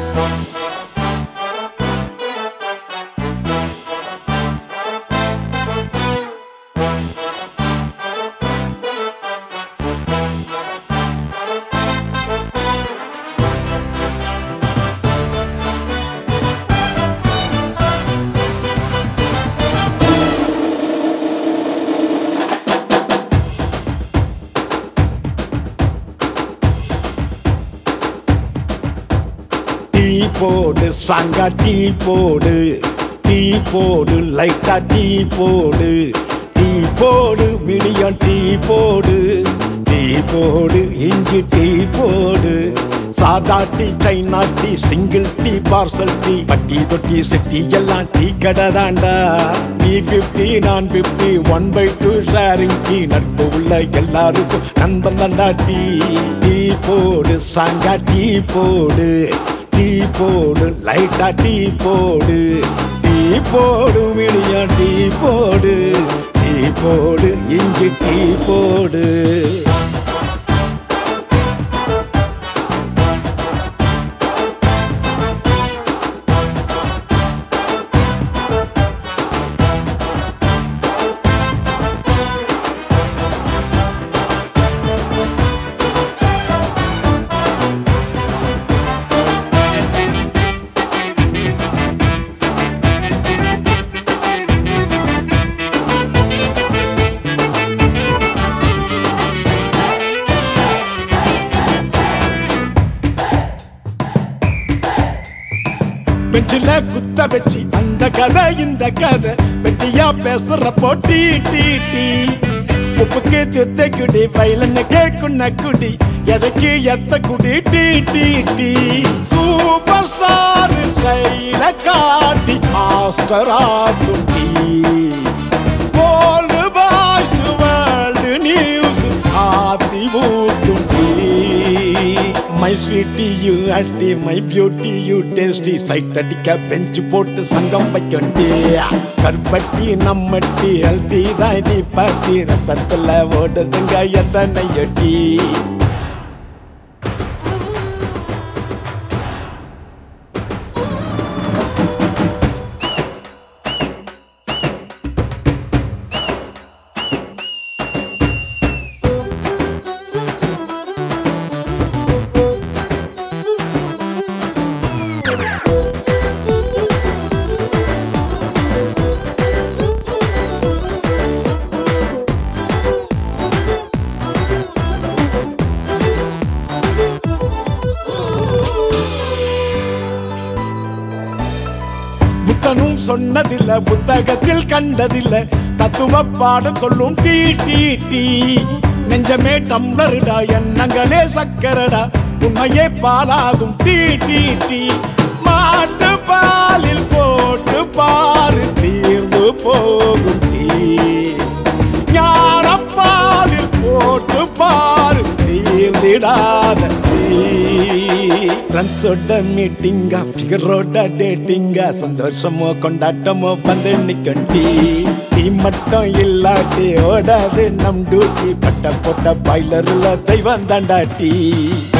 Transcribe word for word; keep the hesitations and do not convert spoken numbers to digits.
tea போடு ஸ்ட்ராங்கா tea போடு டீ போடு லைட்டா டீ போடு டீ போடு மிடியம் டீ போடு டீ போடு இஞ்சி டீ போடு சாதா tea China tea single tea parcel tea பட்டி தொட்டி செட்டி எல்லாம் டீ கடை தாண்டா டீ பிப்டி நான் fifty one by two sharing tea நட்பு உள்ள எல்லாருக்கும் நண்பன் தாண்டா டீ டீ போடு ஸ்ட்ராங்கா டீ போடு டீ போடு லைட்டா டீ போடு டீ போடு மிடியம் டீ போடு டீ போடு இஞ்சி டீ போடு பெஞ்சில குத்த வச்சு அந்த கதை இந்த கதை வெட்டியா பேசுற போட்டி டீ டீ உப்புக்கு துத்த குடி வயலன்னு கேக்குன்ன குடி எதைக்கு எத்த குடி tea tea tea super star ஸ்டைல காட்டி மாஸ்டர் ஆகும் tea world boys world news ஆத்தி ஊட்டும் tea My sweetie you auntie, my beauty you tasty sight அடிக்க பெஞ்சு போட்டு சங்கம் வைக்கண்டி கருப்பட்டி நம்மட்டி ஹெல்த்தி தான் நீ பாட்டி ரத்தத்துல ஓடுதுங்க எத்தனை எட்டி புத்தனும் சொன்னதில்ல புத்தகத்தில் கண்டதில்ல தத்துவ பாடம் சொல்லும் டீ டீ டீ நெஞ்சமே டம்ளருடா எண்ணங்களே சக்கரடா உண்மையே பாலாகும் டீ டீ டீ மாட்டு பாலில் போட்டு பாரு தீர்ந்து போகும் டீ ஞான பாலில் போட்டு பாரு தீர்ந்திடாத டீ ஃப்ரெண்ட்ஸோட மீட்டிங்கா ஃபிகரோட டேட்டிங்கா சந்தோஷமோ கொண்டாட்டமோ வந்து நிக்கண்டி டீ மட்டும் இல்லாட்டி ஓடாது நம் டூட்டி பட்ட போட்ட பாய்லர்ல தெய்வம் தாண்டா டீ